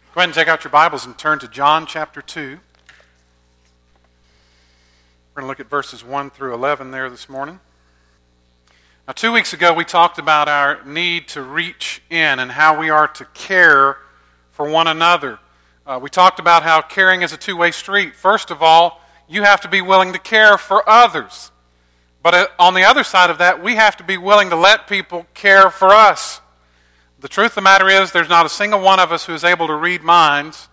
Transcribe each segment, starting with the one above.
Go ahead and take out your Bibles and turn to John chapter 2. We're going to look at verses 1 through 11 there this morning. Now, 2 weeks ago we talked about our need to reach in and how we are to care for one another. We talked about how caring is a two-way street. First of all, you have to be willing to care for others. But on the other side of that, we have to be willing to let people care for us. The truth of the matter is, there's not a single one of us who is able to read minds.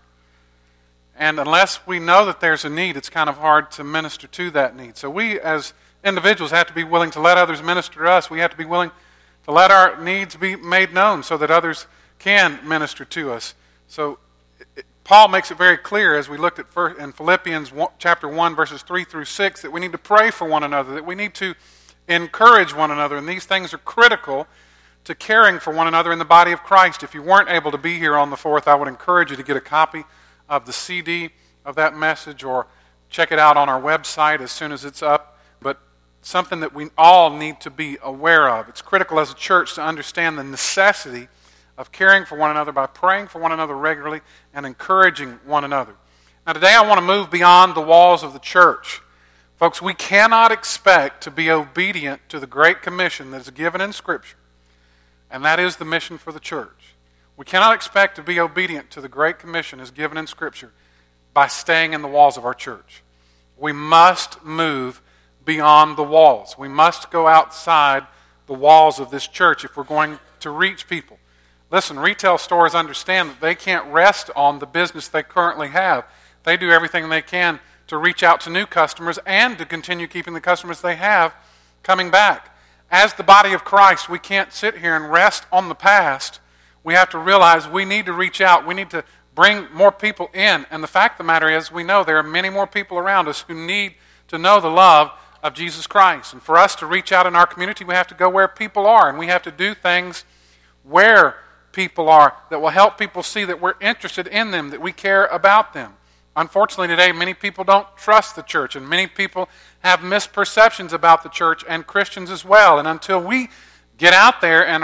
And unless we know that there's a need, it's kind of hard to minister to that need. So we as individuals have to be willing to let others minister to us. We have to be willing to let our needs be made known so that others can minister to us. So Paul makes it very clear as we looked at in Philippians chapter 1, verses 3 through 6, that we need to pray for one another, that we need to encourage one another. And these things are critical to caring for one another in the body of Christ. If you weren't able to be here on the 4th, I would encourage you to get a copy of the CD of that message or check it out on our website as soon as it's up. But something that we all need to be aware of. It's critical as a church to understand the necessity of caring for one another by praying for one another regularly and encouraging one another. Now today I want to move beyond the walls of the church. Folks, we cannot expect to be obedient to the Great Commission that is given in Scripture. And that is the mission for the church. We cannot expect to be obedient to the Great Commission as given in Scripture by staying in the walls of our church. We must move beyond the walls. We must go outside the walls of this church if we're going to reach people. Listen, retail stores understand that they can't rest on the business they currently have. They do everything they can to reach out to new customers and to continue keeping the customers they have coming back. As the body of Christ, we can't sit here and rest on the past. We have to realize we need to reach out. We need to bring more people in. And the fact of the matter is, we know there are many more people around us who need to know the love of Jesus Christ. And for us to reach out in our community, we have to go where people are. And we have to do things where people are that will help people see that we're interested in them, that we care about them. Unfortunately today, many people don't trust the church, and many people have misperceptions about the church and Christians as well. And until we get out there and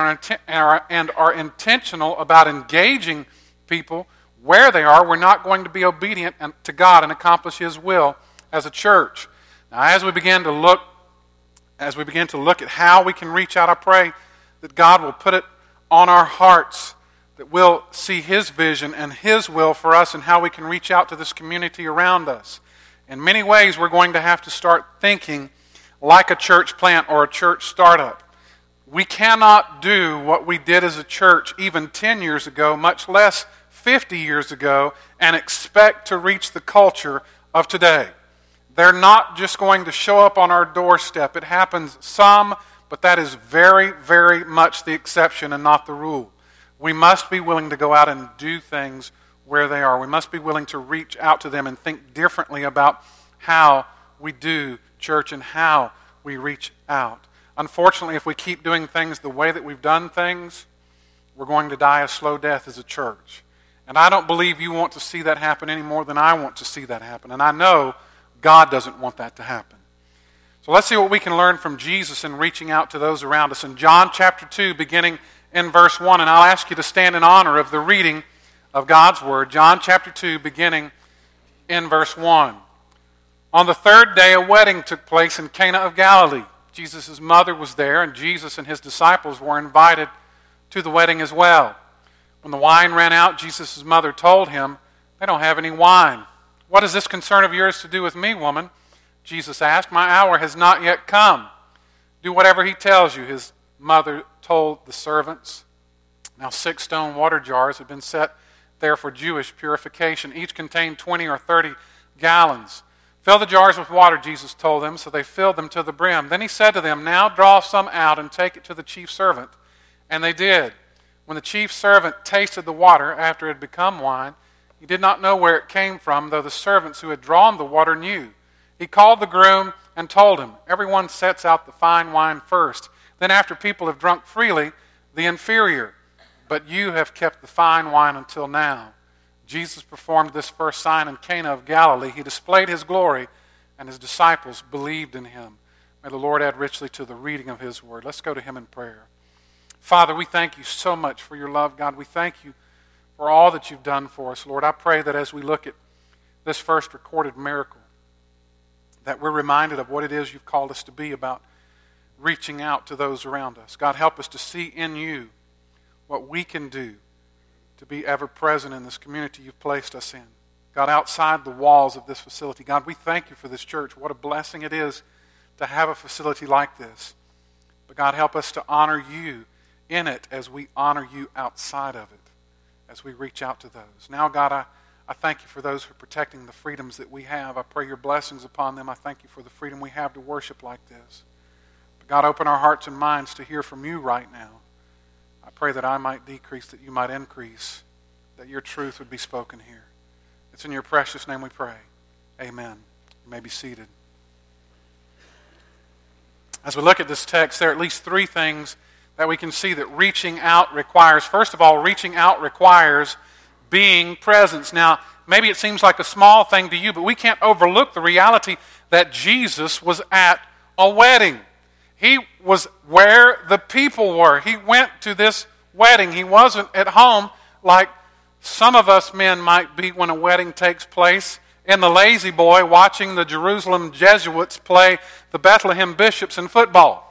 are intentional about engaging people where they are, we're not going to be obedient to God and accomplish His will as a church. Now, as we begin to look at how we can reach out, I pray that God will put it on our hearts, that we'll see His vision and His will for us and how we can reach out to this community around us. In many ways, we're going to have to start thinking like a church plant or a church startup. We cannot do what we did as a church even 10 years ago, much less 50 years ago, and expect to reach the culture of today. They're not just going to show up on our doorstep. It happens some, but that is very, very much the exception and not the rule. We must be willing to go out and do things where they are. We must be willing to reach out to them and think differently about how we do church and how we reach out. Unfortunately, if we keep doing things the way that we've done things, we're going to die a slow death as a church. And I don't believe you want to see that happen any more than I want to see that happen. And I know God doesn't want that to happen. So let's see what we can learn from Jesus in reaching out to those around us. In John chapter 2, beginning in verse 1, and I'll ask you to stand in honor of the reading of God's Word. John chapter 2, beginning in verse 1. On the third day, a wedding took place in Cana of Galilee. Jesus' mother was there, and Jesus and His disciples were invited to the wedding as well. When the wine ran out, Jesus' mother told Him, "They don't have any wine." "What is this concern of yours to do with me, woman?" Jesus asked. "My hour has not yet come. Do whatever He tells you," His mother told the servants. Now 6 stone water jars had been set there for Jewish purification. Each contained 20 or 30 gallons. "Fill the jars with water," Jesus told them, so they filled them to the brim. Then He said to them, "Now draw some out and take it to the chief servant." And they did. When the chief servant tasted the water after it had become wine, he did not know where it came from, though the servants who had drawn the water knew. He called the groom and told him, "Everyone sets out the fine wine first. Then after people have drunk freely, the inferior. But you have kept the fine wine until now." Jesus performed this first sign in Cana of Galilee. He displayed His glory, and His disciples believed in Him. May the Lord add richly to the reading of His Word. Let's go to Him in prayer. Father, we thank You so much for Your love, God. We thank You for for all that you've done for us. Lord, I pray that as we look at this first recorded miracle, that we're reminded of what it is you've called us to be about reaching out to those around us. God, help us to see in you what we can do to be ever present in this community you've placed us in. God, outside the walls of this facility, God, we thank you for this church. What a blessing it is to have a facility like this. But God, help us to honor you in it as we honor you outside of it, as we reach out to those. Now, God, I thank you for those who are protecting the freedoms that we have. I pray your blessings upon them. I thank you for the freedom we have to worship like this. But God, open our hearts and minds to hear from you right now. I pray that I might decrease, that you might increase, that your truth would be spoken here. It's in your precious name we pray. Amen. You may be seated. As we look at this text, there are at least three things that we can see that reaching out requires. First of all, reaching out requires being present. Now, maybe it seems like a small thing to you, but we can't overlook the reality that Jesus was at a wedding. He was where the people were. He went to this wedding. He wasn't at home like some of us men might be when a wedding takes place in the Lazy Boy watching the Jerusalem Jesuits play the Bethlehem Bishops in football.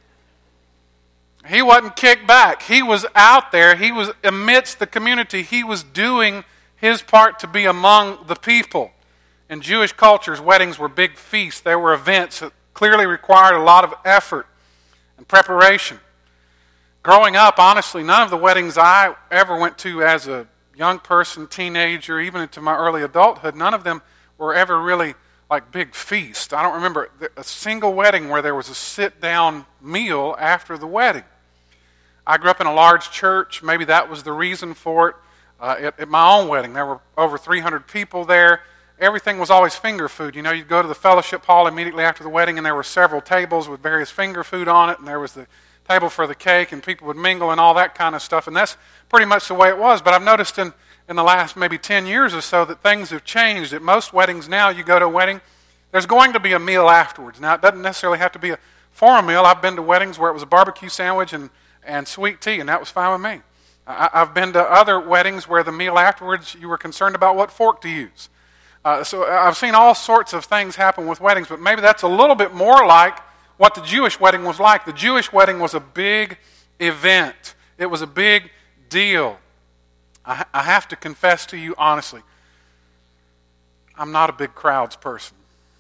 He wasn't kicked back. He was out there. He was amidst the community. He was doing his part to be among the people. In Jewish cultures, weddings were big feasts. There were events that clearly required a lot of effort and preparation. Growing up, honestly, none of the weddings I ever went to as a young person, teenager, even into my early adulthood, none of them were ever really like big feasts. I don't remember a single wedding where there was a sit-down meal after the wedding. I grew up in a large church. Maybe that was the reason for it. At my own wedding, there were over 300 people there. Everything was always finger food. You know, you'd go to the fellowship hall immediately after the wedding, and there were several tables with various finger food on it, and there was the table for the cake, and people would mingle and all that kind of stuff. And that's pretty much the way it was. But I've noticed in the last maybe 10 years or so that things have changed. At most weddings now, you go to a wedding, there's going to be a meal afterwards. Now, it doesn't necessarily have to be a formal meal. I've been to weddings where it was a barbecue sandwich and sweet tea, and that was fine with me. I've been to other weddings where the meal afterwards, you were concerned about what fork to use. So I've seen all sorts of things happen with weddings, but maybe that's a little bit more like what the Jewish wedding was like. The Jewish wedding was a big event. It was a big deal. I have to confess to you honestly, I'm not a big crowds person.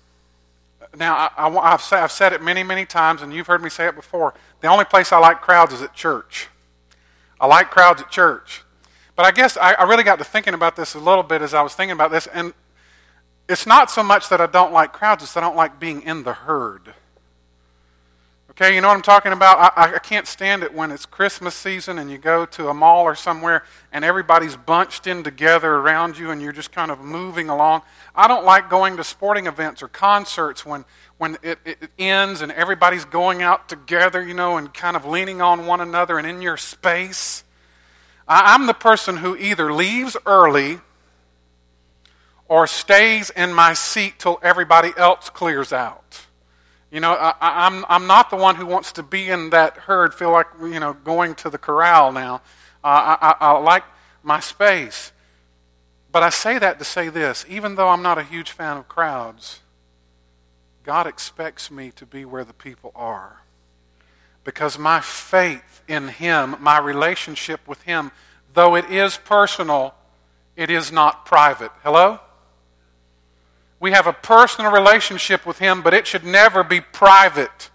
Now, I've said it many, many times, and you've heard me say it before. The only place I like crowds is at church. I like crowds at church. But I guess I really got to thinking about this a little bit as I was thinking about this, and it's not so much that I don't like crowds, it's that I don't like being in the herd. Okay, you know what I'm talking about? I can't stand it when it's Christmas season and you go to a mall or somewhere and everybody's bunched in together around you and you're just kind of moving along. I don't like going to sporting events or concerts when it ends and everybody's going out together, you know, and kind of leaning on one another and in your space. I'm the person who either leaves early or stays in my seat till everybody else clears out. You know, I'm not the one who wants to be in that herd, feel like, you know, going to the corral now. I like my space. But I say that to say this, even though I'm not a huge fan of crowds, God expects me to be where the people are. Because my faith in Him, my relationship with Him, though it is personal, it is not private. Hello? We have a personal relationship with Him, but it should never be private.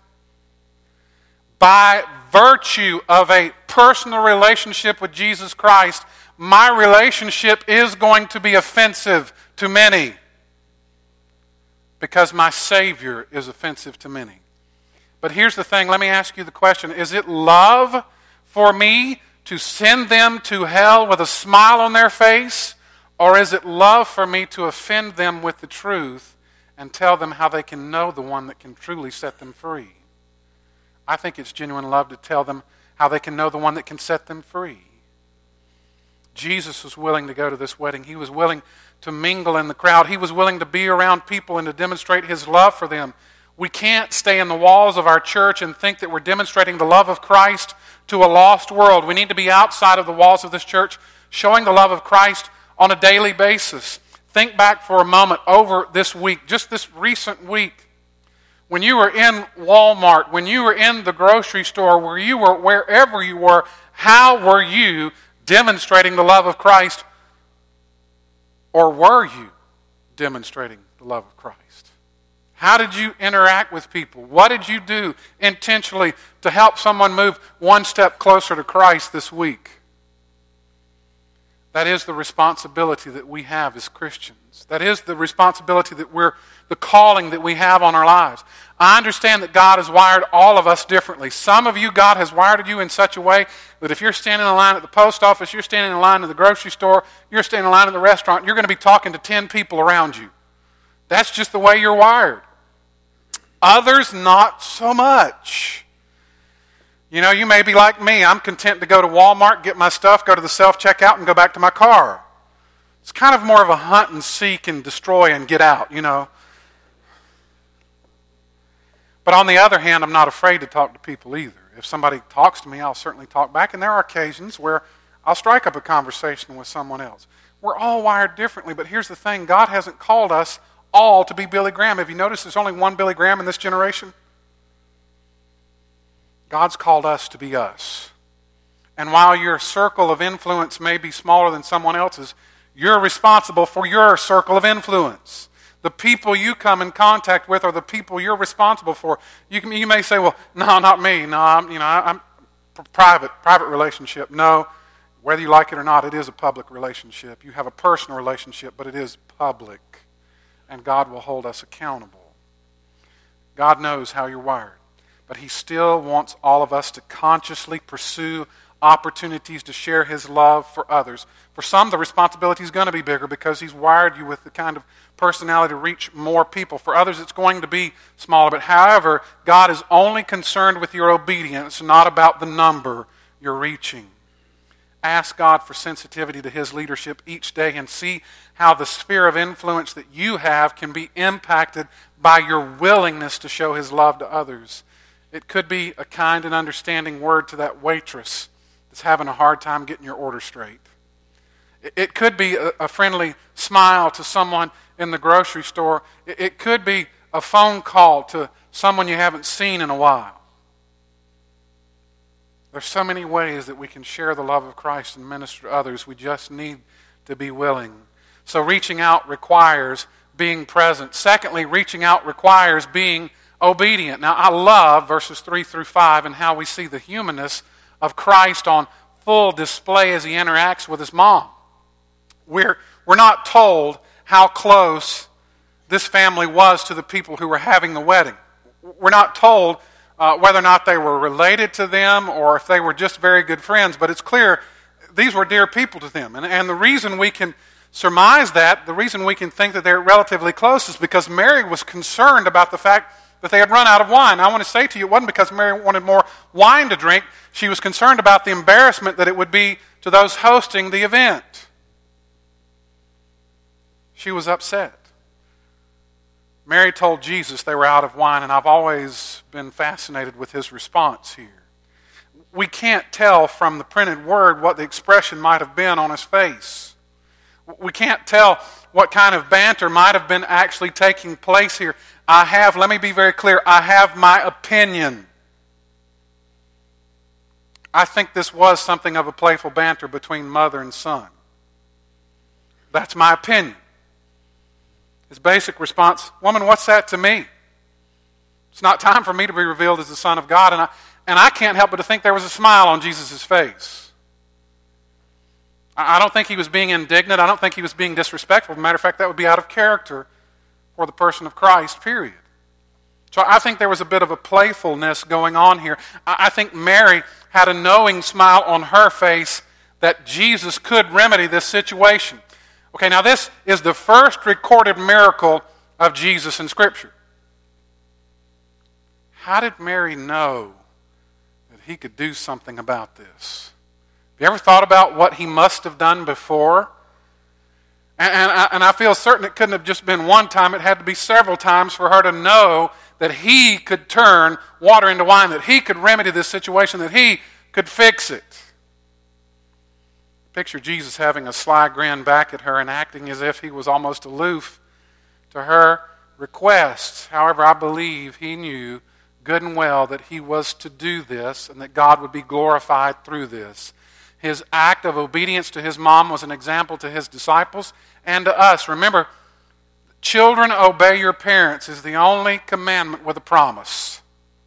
By virtue of a personal relationship with Jesus Christ, my relationship is going to be offensive to many because my Savior is offensive to many. But here's the thing, let me ask you the question. Is it love for me to send them to hell with a smile on their face? Or is it love for me to offend them with the truth and tell them how they can know the one that can truly set them free? I think it's genuine love to tell them how they can know the one that can set them free. Jesus was willing to go to this wedding. He was willing to mingle in the crowd. He was willing to be around people and to demonstrate His love for them. We can't stay in the walls of our church and think that we're demonstrating the love of Christ to a lost world. We need to be outside of the walls of this church showing the love of Christ on a daily basis. Think back for a moment over this week, just this recent week, when you were in Walmart, when you were in the grocery store, where you were, wherever you were, how were you demonstrating the love of Christ? Or were you demonstrating the love of Christ? How did you interact with people? What did you do intentionally to help someone move one step closer to Christ this week? That is the responsibility that we have as Christians. That is the responsibility the calling that we have on our lives. I understand that God has wired all of us differently. Some of you, God has wired you in such a way that if you're standing in line at the post office, you're standing in line at the grocery store, you're standing in line at the restaurant, you're going to be talking to 10 people around you. That's just the way you're wired. Others, not so much. You know, you may be like me. I'm content to go to Walmart, get my stuff, go to the self-checkout, and go back to my car. It's kind of more of a hunt and seek and destroy and get out, you know. But on the other hand, I'm not afraid to talk to people either. If somebody talks to me, I'll certainly talk back. And there are occasions where I'll strike up a conversation with someone else. We're all wired differently, but here's the thing. God hasn't called us all to be Billy Graham. Have you noticed there's only one Billy Graham in this generation? God's called us to be us. And while your circle of influence may be smaller than someone else's, you're responsible for your circle of influence. The people you come in contact with are the people you're responsible for. You may say, well, no, not me. No, I'm private relationship. No, whether you like it or not, it is a public relationship. You have a personal relationship, but it is public. And God will hold us accountable. God knows how you're wired. But He still wants all of us to consciously pursue opportunities to share His love for others. For some, the responsibility is going to be bigger because He's wired you with the kind of personality to reach more people. For others, it's going to be smaller. But however, God is only concerned with your obedience, not about the number you're reaching. Ask God for sensitivity to His leadership each day and see how the sphere of influence that you have can be impacted by your willingness to show His love to others. It could be a kind and understanding word to that waitress that's having a hard time getting your order straight. It could be a friendly smile to someone in the grocery store. It could be a phone call to someone you haven't seen in a while. There's so many ways that we can share the love of Christ and minister to others. We just need to be willing. So reaching out requires being present. Secondly, reaching out requires being obedient. Now, I love verses 3 through 5 and how we see the humanness of Christ on full display as He interacts with His mom. We're not told how close this family was to the people who were having the wedding. We're not told whether or not they were related to them or if they were just very good friends, but it's clear these were dear people to them. And the reason we can surmise that, the reason we can think that they're relatively close is because Mary was concerned about the fact that they had run out of wine. I want to say to you, it wasn't because Mary wanted more wine to drink. She was concerned about the embarrassment that it would be to those hosting the event. She was upset. Mary told Jesus they were out of wine, and I've always been fascinated with His response here. We can't tell from the printed word what the expression might have been on His face. We can't tell what kind of banter might have been actually taking place here. Let me be very clear, I have my opinion. I think this was something of a playful banter between mother and son. That's my opinion. His basic response, woman, what's that to me? It's not time for me to be revealed as the Son of God. And I can't help but to think there was a smile on Jesus' face. I don't think He was being indignant. I don't think He was being disrespectful. As a matter of fact, that would be out of character for the person of Christ, period. So I think there was a bit of a playfulness going on here. I think Mary had a knowing smile on her face that Jesus could remedy this situation. Okay, now this is the first recorded miracle of Jesus in Scripture. How did Mary know that He could do something about this? Have you ever thought about what He must have done before? And I feel certain it couldn't have just been one time. It had to be several times for her to know that He could turn water into wine, that He could remedy this situation, that He could fix it. picture Jesus having a sly grin back at her and acting as if he was almost aloof to her requests. However, I believe he knew good and well that he was to do this and that God would be glorified through this. His act of obedience to his mom was an example to his disciples and to us. Remember, children, obey your parents is the only commandment with a promise.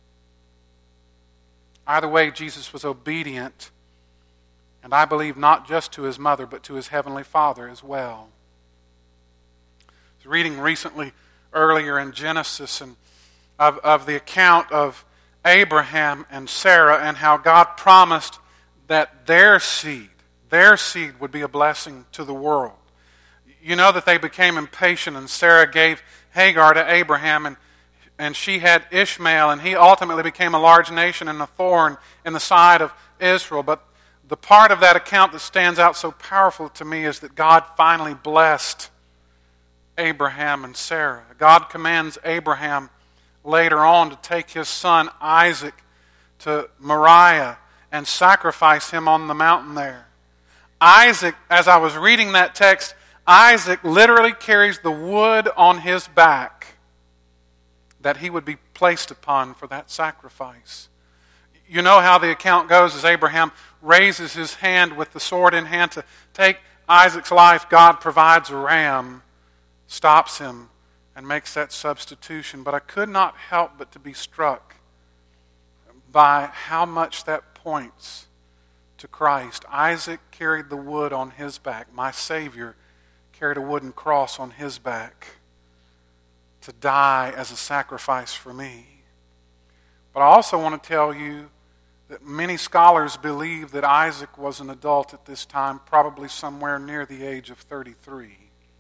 Either way, Jesus was obedient, and I believe not just to his mother, but to his heavenly Father as well. I was reading recently, earlier in Genesis, and of the account of Abraham and Sarah and how God promised that their seed would be a blessing to the world. You know that they became impatient, and Sarah gave Hagar to Abraham, and she had Ishmael, and he ultimately became a large nation and a thorn in the side of Israel. But the part of that account that stands out so powerful to me is that God finally blessed Abraham and Sarah. God commands Abraham later on to take his son Isaac to Moriah and sacrifice him on the mountain there. Isaac, as I was reading that text, Isaac literally carries the wood on his back that he would be placed upon for that sacrifice. You know how the account goes as Abraham raises his hand with the sword in hand to take Isaac's life. God provides a ram, stops him, and makes that substitution. But I could not help but to be struck by how much that points to Christ. Isaac carried the wood on his back. My Savior carried a wooden cross on his back to die as a sacrifice for me. But I also want to tell you that many scholars believe that Isaac was an adult at this time, probably somewhere near the age of 33.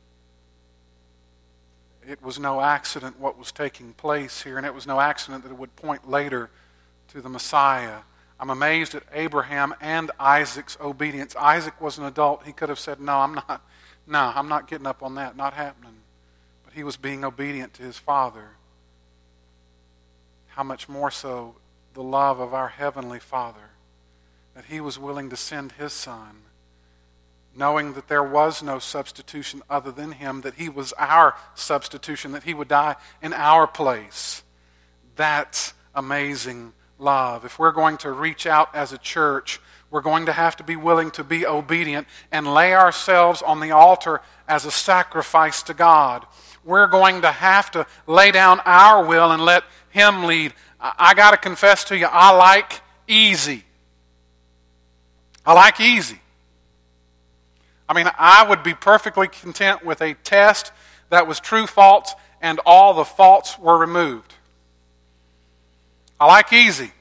It was no accident what was taking place here, and it was no accident that it would point later to the Messiah. I'm amazed at Abraham and Isaac's obedience. Isaac was an adult. He could have said, no, I'm not getting up on that, not happening. But he was being obedient to his father. How much more so the love of our Heavenly Father, that he was willing to send his Son, knowing that there was no substitution other than him, that he was our substitution, that he would die in our place. That's amazing love. If we're going to reach out as a church, we're going to have to be willing to be obedient and lay ourselves on the altar as a sacrifice to God. We're going to have to lay down our will and let him lead. I got to confess to you, I like easy. I like easy. I mean, I would be perfectly content with a test that was true false and all the faults were removed. I like easy.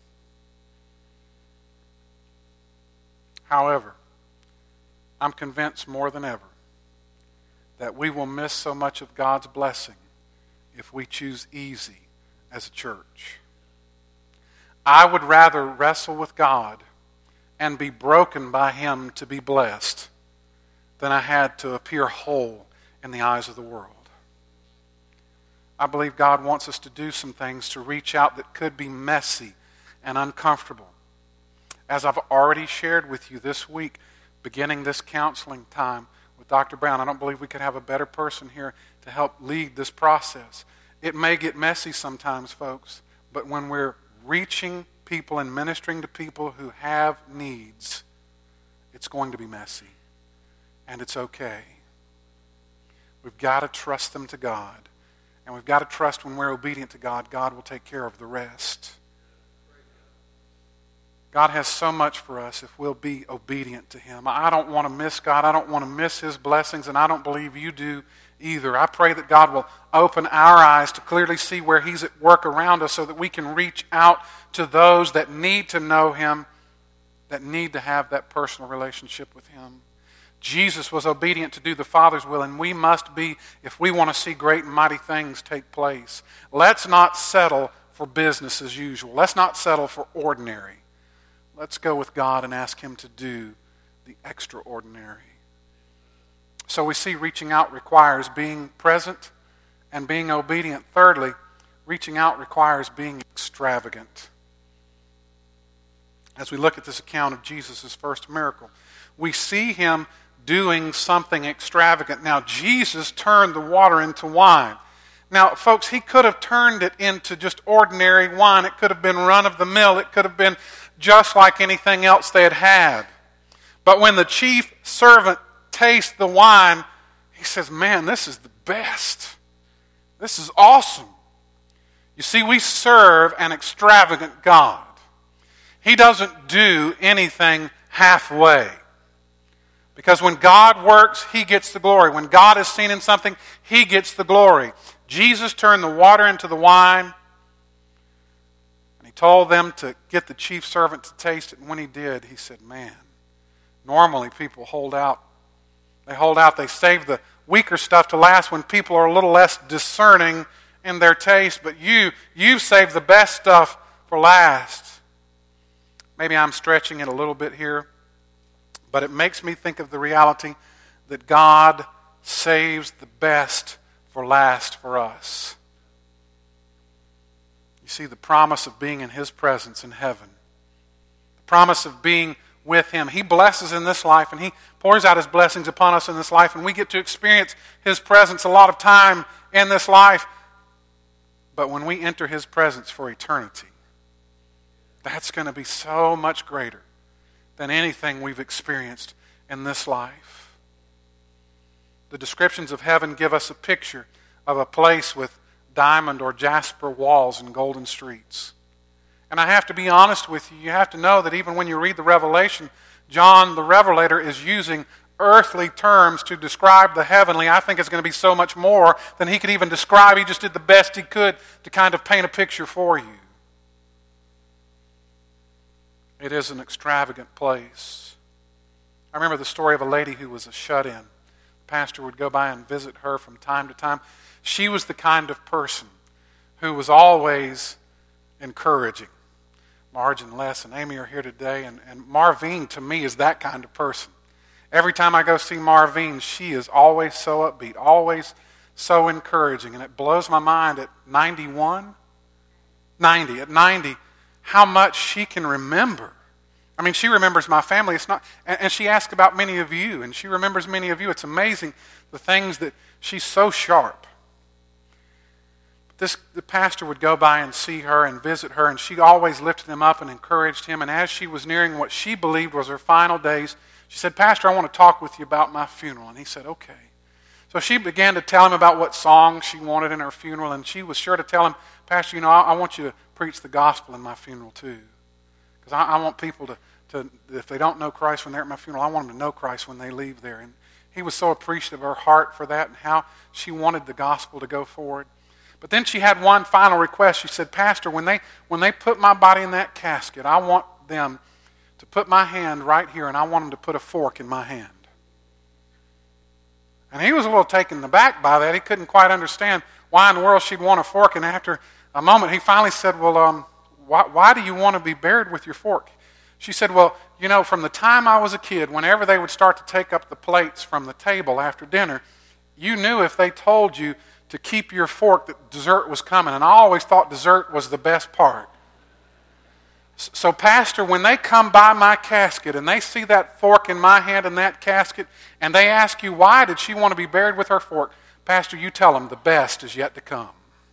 However, I'm convinced more than ever that we will miss so much of God's blessing if we choose easy as a church. I would rather wrestle with God and be broken by him to be blessed than I had to appear whole in the eyes of the world. I believe God wants us to do some things to reach out that could be messy and uncomfortable. As I've already shared with you this week, beginning this counseling time with Dr. Brown, I don't believe we could have a better person here to help lead this process. It may get messy sometimes, folks, but when we're reaching people and ministering to people who have needs, it's going to be messy. And it's okay. We've got to trust them to God. And we've got to trust when we're obedient to God, God will take care of the rest. God has so much for us if we'll be obedient to him. I don't want to miss God. I don't want to miss his blessings, and I don't believe you do either. I pray that God will open our eyes to clearly see where he's at work around us so that we can reach out to those that need to know him, that need to have that personal relationship with him. Jesus was obedient to do the Father's will, and we must be if we want to see great and mighty things take place. Let's not settle for business as usual. Let's not settle for ordinary. Let's go with God and ask him to do the extraordinary. So we see reaching out requires being present and being obedient. Thirdly, reaching out requires being extravagant. As we look at this account of Jesus' first miracle, we see him doing something extravagant. Now, Jesus turned the water into wine. Now, folks, he could have turned it into just ordinary wine. It could have been run-of-the-mill. It could have been just like anything else they had had. But when the chief servant tastes the wine, he says, man, this is the best. This is awesome. You see, we serve an extravagant God. He doesn't do anything halfway. Because when God works, he gets the glory. When God is seen in something, he gets the glory. Jesus turned the water into the wine, and he told them to get the chief servant to taste it. And when he did, he said, man, normally people hold out. They save the weaker stuff to last when people are a little less discerning in their taste. But you've saved the best stuff for last. Maybe I'm stretching it a little bit here, but it makes me think of the reality that God saves the best for last for us. You see, the promise of being in his presence in heaven, the promise of being with him. He blesses in this life, and he pours out his blessings upon us in this life, and we get to experience his presence a lot of time in this life. But when we enter his presence for eternity, that's going to be so much greater than anything we've experienced in this life. The descriptions of heaven give us a picture of a place with diamond or jasper walls and golden streets. And I have to be honest with you. You have to know that even when you read the Revelation, John the Revelator is using earthly terms to describe the heavenly. I think it's going to be so much more than he could even describe. He just did the best he could to kind of paint a picture for you. It is an extravagant place. I remember the story of a lady who was a shut-in. The pastor would go by and visit her from time to time. She was the kind of person who was always encouraging. Marge and Les and Amy are here today, and Marvine, to me, is that kind of person. Every time I go see Marvine, she is always so upbeat, always so encouraging, and it blows my mind at 90, how much she can remember. I mean, she remembers my family. It's not, and she asks about many of you, and she remembers many of you. It's amazing the things that she's so sharp. The pastor would go by and see her and visit her, and she always lifted him up and encouraged him. And as she was nearing what she believed was her final days, she said, "Pastor, I want to talk with you about my funeral." And he said, "Okay." So she began to tell him about what song she wanted in her funeral, and she was sure to tell him, "Pastor, I want you to preach the gospel in my funeral too. Because I want people to, if they don't know Christ when they're at my funeral, I want them to know Christ when they leave there." And he was so appreciative of her heart for that and how she wanted the gospel to go forward. But then she had one final request. She said, "Pastor, when they put my body in that casket, I want them to put my hand right here, and I want them to put a fork in my hand." And he was a little taken aback by that. He couldn't quite understand why in the world she'd want a fork. And after a moment, he finally said, "Well, why do you want to be buried with your fork?" She said, "Well, from the time I was a kid, whenever they would start to take up the plates from the table after dinner, you knew if they told you to keep your fork that dessert was coming. And I always thought dessert was the best part. So, Pastor, when they come by my casket and they see that fork in my hand in that casket, and they ask you why did she want to be buried with her fork, Pastor, you tell them the best is yet to come."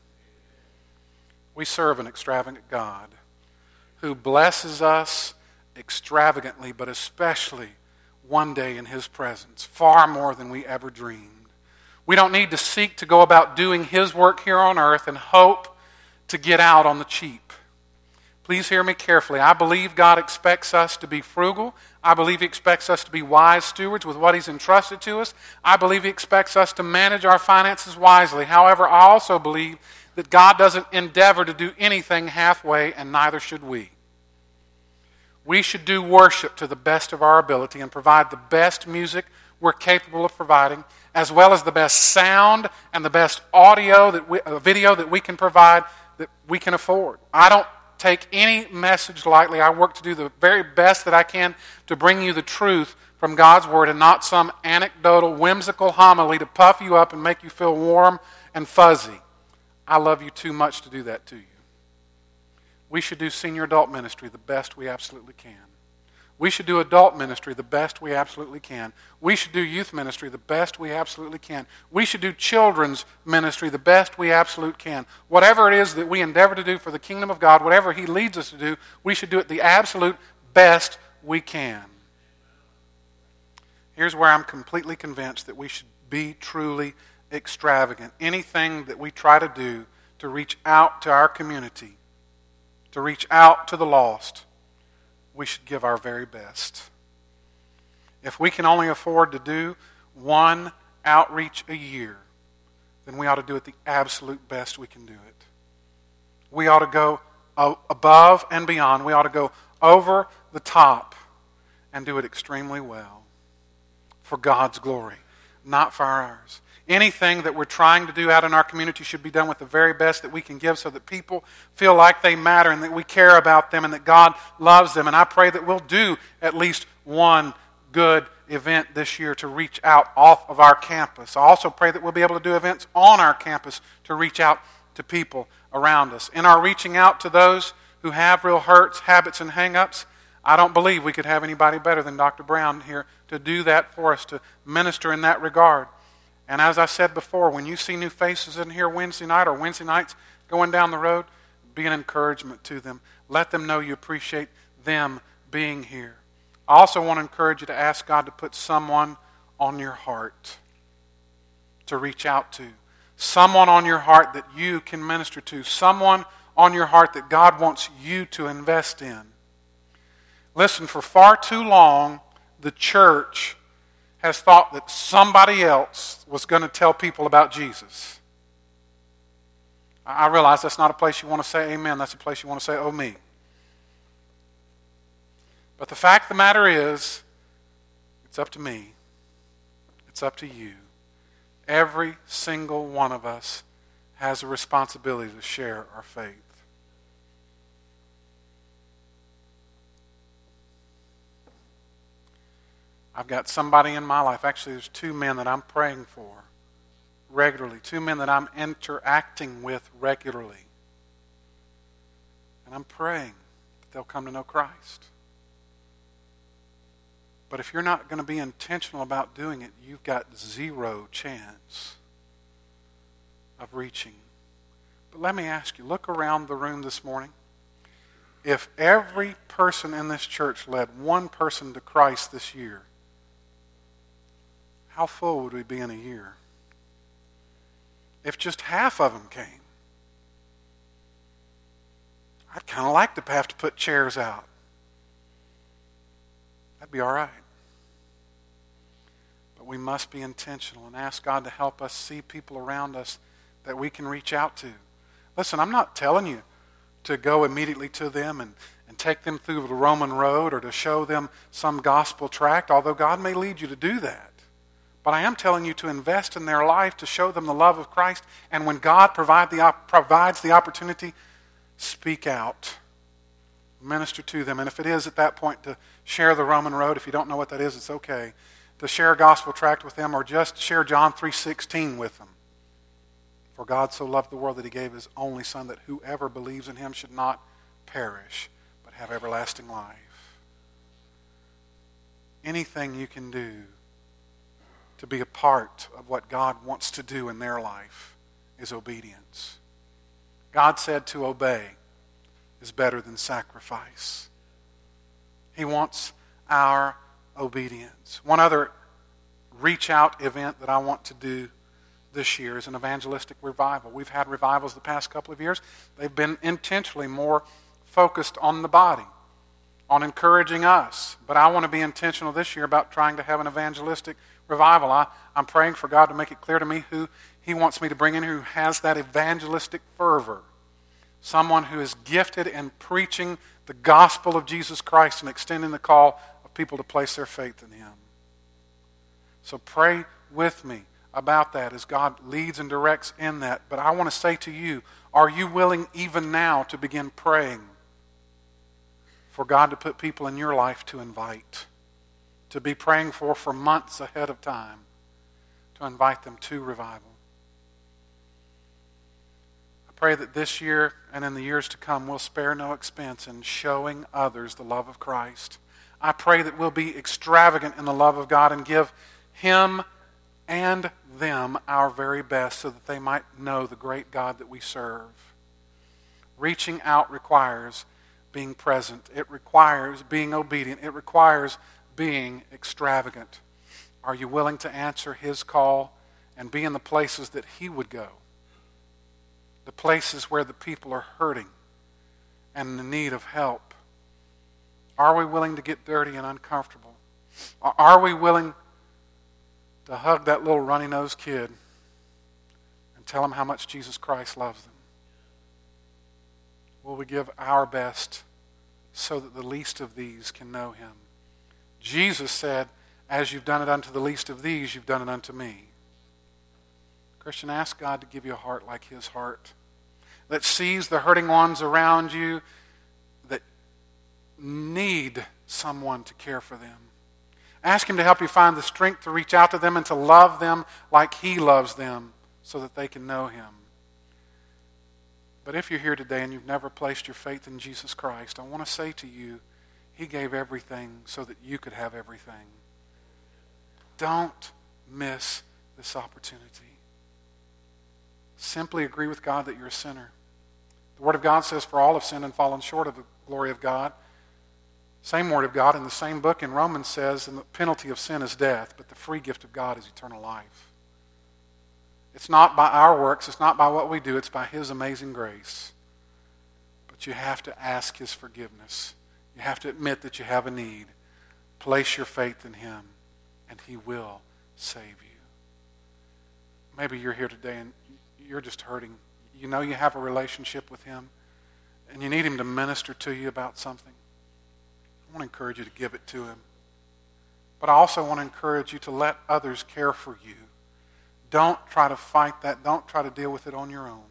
We serve an extravagant God who blesses us extravagantly, but especially one day in his presence, far more than we ever dreamed. We don't need to seek to go about doing his work here on earth and hope to get out on the cheap. Please hear me carefully. I believe God expects us to be frugal. I believe he expects us to be wise stewards with what he's entrusted to us. I believe he expects us to manage our finances wisely. However, I also believe that God doesn't endeavor to do anything halfway, and neither should we. We should do worship to the best of our ability and provide the best music we're capable of providing, as well as the best sound and the best audio, video that we can provide, that we can afford. I don't take any message lightly. I work to do the very best that I can to bring you the truth from God's Word and not some anecdotal, whimsical homily to puff you up and make you feel warm and fuzzy. I love you too much to do that to you. We should do senior adult ministry the best we absolutely can. We should do adult ministry the best we absolutely can. We should do youth ministry the best we absolutely can. We should do children's ministry the best we absolutely can. Whatever it is that we endeavor to do for the kingdom of God, whatever He leads us to do, we should do it the absolute best we can. Here's where I'm completely convinced that we should be truly extravagant. Anything that we try to do to reach out to our community, to reach out to the lost, we should give our very best. If we can only afford to do one outreach a year, then we ought to do it the absolute best we can do it. We ought to go above and beyond. We ought to go over the top and do it extremely well for God's glory, not for ours. Anything that we're trying to do out in our community should be done with the very best that we can give so that people feel like they matter and that we care about them and that God loves them. And I pray that we'll do at least one good event this year to reach out off of our campus. I also pray that we'll be able to do events on our campus to reach out to people around us. In our reaching out to those who have real hurts, habits, and hang-ups, I don't believe we could have anybody better than Dr. Brown here to do that for us, to minister in that regard. And as I said before, when you see new faces in here Wednesday night or Wednesday nights going down the road, be an encouragement to them. Let them know you appreciate them being here. I also want to encourage you to ask God to put someone on your heart to reach out to. Someone on your heart that you can minister to. Someone on your heart that God wants you to invest in. Listen, for far too long, the church has thought that somebody else was going to tell people about Jesus. I realize that's not a place you want to say amen. That's a place you want to say, oh me. But the fact of the matter is, it's up to me. It's up to you. Every single one of us has a responsibility to share our faith. I've got somebody in my life, actually there's two men that I'm praying for regularly, two men that I'm interacting with regularly. And I'm praying that they'll come to know Christ. But if you're not going to be intentional about doing it, you've got zero chance of reaching. But let me ask you, look around the room this morning. If every person in this church led one person to Christ this year, how full would we be in a year? If just half of them came, I'd kind of like to have to put chairs out. That'd be all right. But we must be intentional and ask God to help us see people around us that we can reach out to. Listen, I'm not telling you to go immediately to them and take them through the Roman road or to show them some gospel tract, although God may lead you to do that. But I am telling you to invest in their life, to show them the love of Christ. And when God provides the opportunity, speak out. Minister to them. And if it is at that point to share the Roman road, if you don't know what that is, it's okay. To share a gospel tract with them or just share John 3:16 with them. For God so loved the world that He gave His only Son, that whoever believes in Him should not perish, but have everlasting life. Anything you can do to be a part of what God wants to do in their life is obedience. God said to obey is better than sacrifice. He wants our obedience. One other reach out event that I want to do this year is an evangelistic revival. We've had revivals the past couple of years. They've been intentionally more focused on the body, on encouraging us. But I want to be intentional this year about trying to have an evangelistic revival. I'm praying for God to make it clear to me who He wants me to bring in who has that evangelistic fervor. Someone who is gifted in preaching the gospel of Jesus Christ and extending the call of people to place their faith in Him. So pray with me about that as God leads and directs in that. But I want to say to you, are you willing even now to begin praying for God to put people in your life to invite, to be praying for months ahead of time, to invite them to revival? I pray that this year and in the years to come we'll spare no expense in showing others the love of Christ. I pray that we'll be extravagant in the love of God and give Him and them our very best so that they might know the great God that we serve. Reaching out requires being present. It requires being obedient. It requires being extravagant. Are you willing to answer His call and be in the places that He would go? The places where the people are hurting and in need of help. Are we willing to get dirty and uncomfortable? Are we willing to hug that little runny-nosed kid and tell him how much Jesus Christ loves them? Will we give our best so that the least of these can know Him? Jesus said, as you've done it unto the least of these, you've done it unto me. Christian, ask God to give you a heart like His heart, that sees the hurting ones around you that need someone to care for them. Ask Him to help you find the strength to reach out to them and to love them like He loves them so that they can know Him. But if you're here today and you've never placed your faith in Jesus Christ, I want to say to you, He gave everything so that you could have everything. Don't miss this opportunity. Simply agree with God that you're a sinner. The Word of God says, for all have sinned and fallen short of the glory of God. Same Word of God in the same book in Romans says, and the penalty of sin is death, but the free gift of God is eternal life. It's not by our works, it's not by what we do, it's by His amazing grace. But you have to ask His forgiveness. You have to admit that you have a need. Place your faith in Him, and He will save you. Maybe you're here today and you're just hurting. You know you have a relationship with Him, and you need Him to minister to you about something. I want to encourage you to give it to Him. But I also want to encourage you to let others care for you. Don't try to fight that. Don't try to deal with it on your own.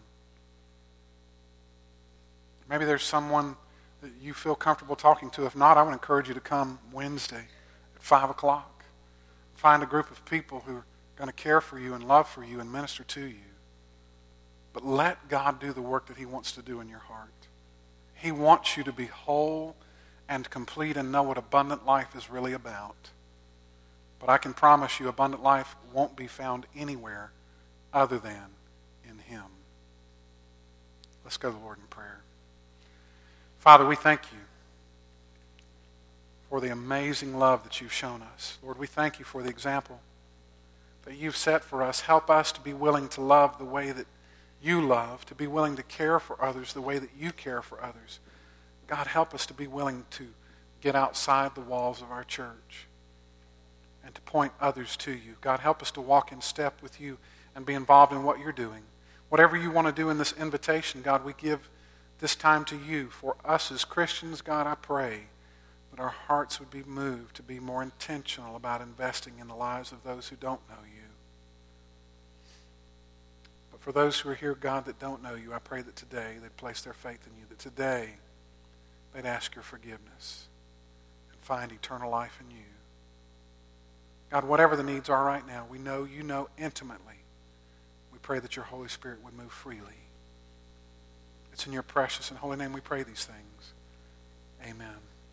Maybe there's someone that you feel comfortable talking to. If not, I would encourage you to come Wednesday at 5 o'clock. Find a group of people who are going to care for you and love for you and minister to you. But let God do the work that He wants to do in your heart. He wants you to be whole and complete and know what abundant life is really about. But I can promise you abundant life won't be found anywhere other than in Him. Let's go to the Lord in prayer. Father, we thank You for the amazing love that You've shown us. Lord, we thank You for the example that You've set for us. Help us to be willing to love the way that You love, to be willing to care for others the way that You care for others. God, help us to be willing to get outside the walls of our church and to point others to You. God, help us to walk in step with You and be involved in what You're doing. Whatever You want to do in this invitation, God, we give this time to You. For us as Christians, God, I pray that our hearts would be moved to be more intentional about investing in the lives of those who don't know You. But for those who are here, God, that don't know You, I pray that today they'd place their faith in You, that today they'd ask Your forgiveness and find eternal life in You. God, whatever the needs are right now, we know You know intimately. We pray that Your Holy Spirit would move freely. It's in Your precious and holy name we pray these things. Amen.